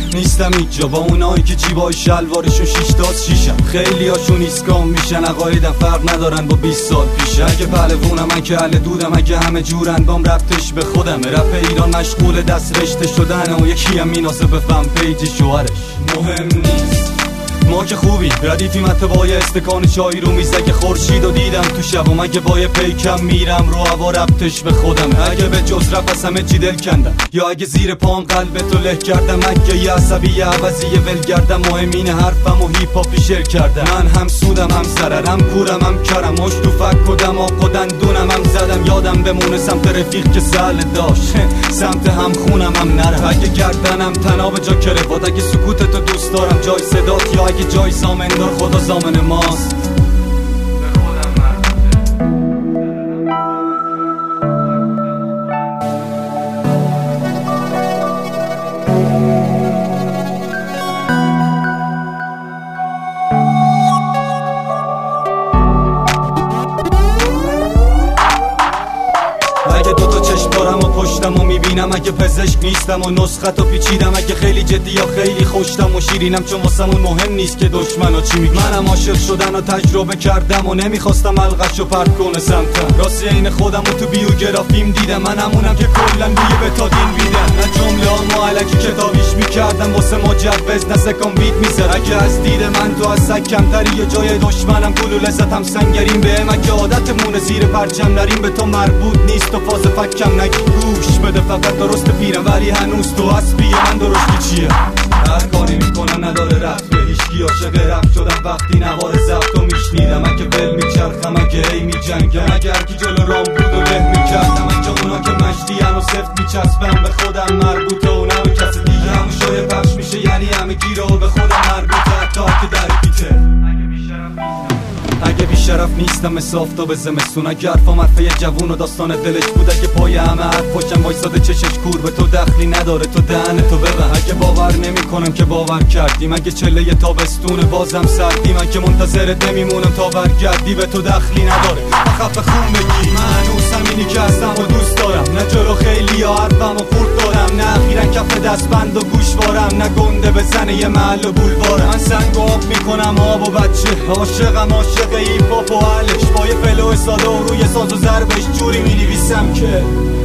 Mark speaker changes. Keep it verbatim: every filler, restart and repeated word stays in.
Speaker 1: نیستم اینجا با اونایی که جیبای شلوارشون شیش تاز شیشم. خیلی هاشون ایسکام میشن، عقایدم فرق ندارن با بیست سال پیشم. اگه پهلوونم، اگه اهل دودم، اگه همه جورن بام ربطش به خودمه. رپ ایران مشغول دست رشته شدن و یکی هم میناسه به فن پیج شوهرش. مهم نیست ما که خوبی ردیفیم حتی با یه استکان چای رو میز. اگه خورشید و دیدم تو شبم، اگه با یه پیکم میرم رو هوا ربطش به خودم. اگه به جز رپ از همه چی دل کندم، یا اگه زیر پام قلب تو له کردم، اگه یه عصبی یه عوضی یه ول گردم، مهمین حرفم و هیپ هاپی شیر کردم. من هم سودم هم سررم، کورم هم کرم، مش تو فک و دماغ و دندونم هم زدم. یادم بمونه سمت رفیق که سهل داشت، سمت هم خونم هم نرم. اگه گردنم تناب جا کروات، اگه سکوت تو دوست دارم جای صدات، یا اگه جای زامن دار خدا زامن ماست. اگه دوتا چشم دارم و پشتم و میبینم، اگه پزشک نیستم و نسخت و پیچیدم، اگه خیلی جدی یا خیلی خوشتم و شیرینم، چون واسمون مهم نیست که دشمنا چی میگن. منم عاشق شدن و تجربه کردم و نمیخواستم القشو پرت کنه سمتم. راستی این خودم و تو بیوگرافیم دیدم، من همونم که کلا روی بتادین بیدم. نه جمله ها علکی کتابیش میکردم، واسه مجوز نه سکان بیت میزد. اگه از دید من تو از سگ کمتری یا جای دشمنم، گلو لذتم سنگریم بهم. اگه عادتمونه زیر پرچم نریم، به تو مربوط نیست و فاز فکم نگی. گوش بده فقط درست پیرم، ولی هنوز تو اسبی من درستی چیه. هر کاری میکنم نداره رفت به هیچکی، عاشق رفت شدم وقتی نوار ضبط و میشنیدم. اگه بل میچرخم، اگه ای میجنگم، اگه هرکی جلو رام بود و له میکردم. اگه اونا که مشتیان و سفت میچسبم به خودم مربوطه و نه به کسی دیگه. همون شایه پخش میشه یعنی همه گیره و به خودم مربوطه، حتی که در بیته. اگه بیشرف نیستم مثل آفتاب زمستون، اگه حرفام حرفه یه جوون و داستان دلش بود، اگه پای همه حرف پاشم وایساده چشش کور به تو دخلی نداره، تو دهن تو ببن. اگه باور نمی کنم که باور کردیم، اگه چله یه تابستونه بازم سردی، من که منتظرت نمیمونم تا برگردی، به تو دخلی نداره بخف خون بگی. من هنوز همینی که هستم و دوست دارم، نه جلو خیلی یا حرفم و خورد دارم، نه اخیرا کف دستبند و گوشوارم، نه گنده بزنه یه محل و بولوارم. من سنگ و آب میکنم آب و بچه، عاشقم عاشق ایپ هاپ و حلش، با یه فلو ساده و روی ساز و ضربش جوری مینویسم که